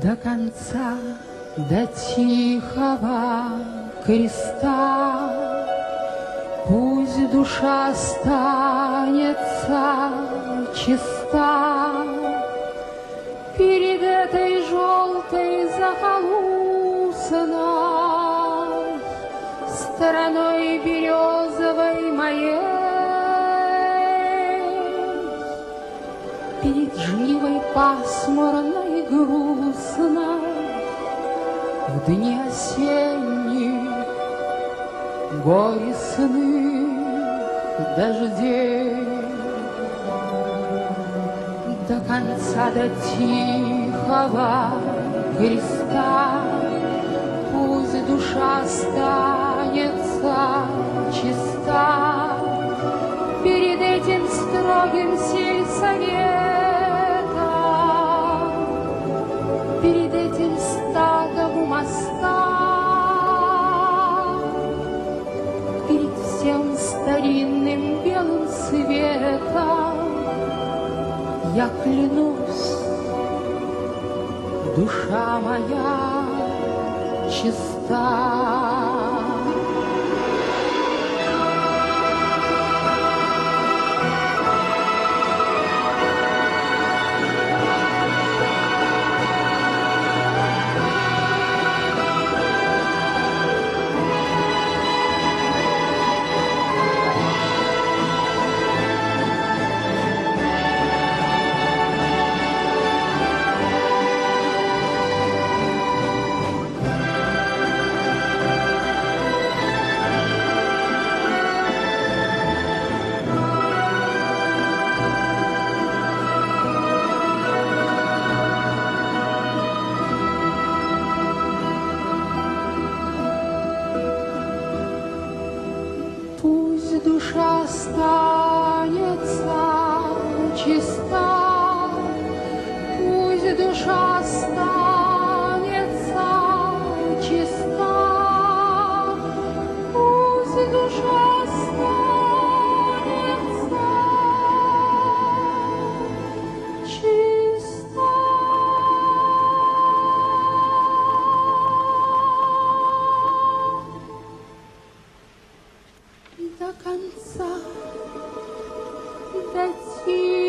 до конца, до тихого креста. Пусть душа останется чиста перед этой желтой захолустной стороной березовой моей, перед живой пасмурной грустной в дни осенних горестных дождей. До конца, до тихого креста пусть душа останется чиста перед этим строгим сельсоветом, перед этим стадом у моста, перед всем старинным белым светом. Я клянусь, душа моя чиста. Пусть душа останется чиста, пусть душа останется чиста, пусть душа останется чиста. До конца, до тихого